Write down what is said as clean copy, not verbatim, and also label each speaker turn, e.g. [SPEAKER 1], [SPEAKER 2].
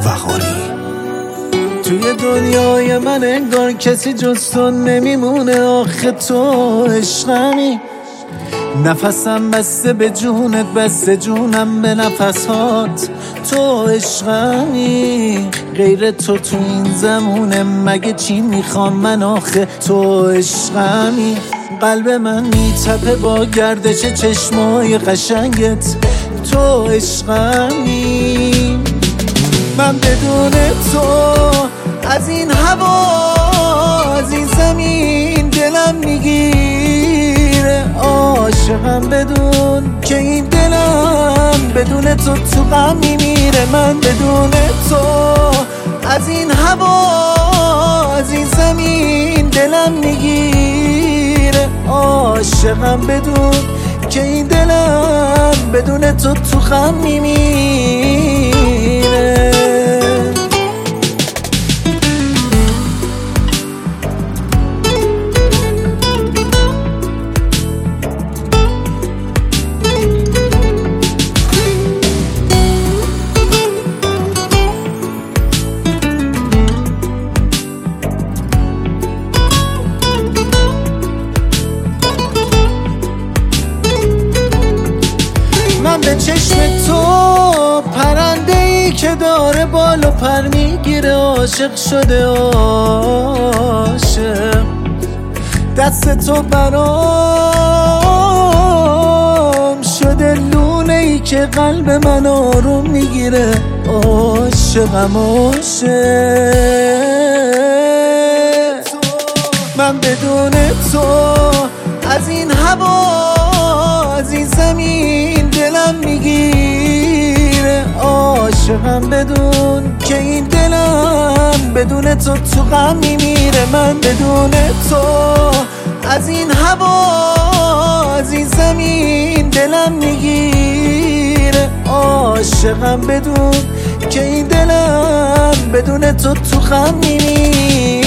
[SPEAKER 1] وقاری.
[SPEAKER 2] توی دنیای من انگار کسی جز تو نمیمونه، آخه تو عشقمی. نفسم بسته به جونت، بسته جونم به نفسات. تو عشقمی، غیر تو این زمونه مگه چی میخوام من، آخه تو عشقمی. قلب من میتپه با گردش چشمای قشنگت. تو عشقمی. من بدون تو از این هوا، از این زمین دلم میگیره. عاشقم بدون که این دلم بدون تو غم میمیره. من بدون تو از این هوا، از این زمین دلم میگیره. عاشقم بدون که این دلم بدون تو غم میمیره. من به چشم تو پرنده ای که داره بال و پر میگیره. عاشق شده عاشق، دست تو برام شده لونه ای که قلب من آروم میگیره. عاشقم عاشق. من بدون تو از این هوا، از این زمین دلم میگیره. عاشقم بدون که این دلم بدون تو غم میمیره. من بدون تو از این هوا، از این زمین دلم میگیره. عاشقم بدون که این دلم بدون تو غم میمیره.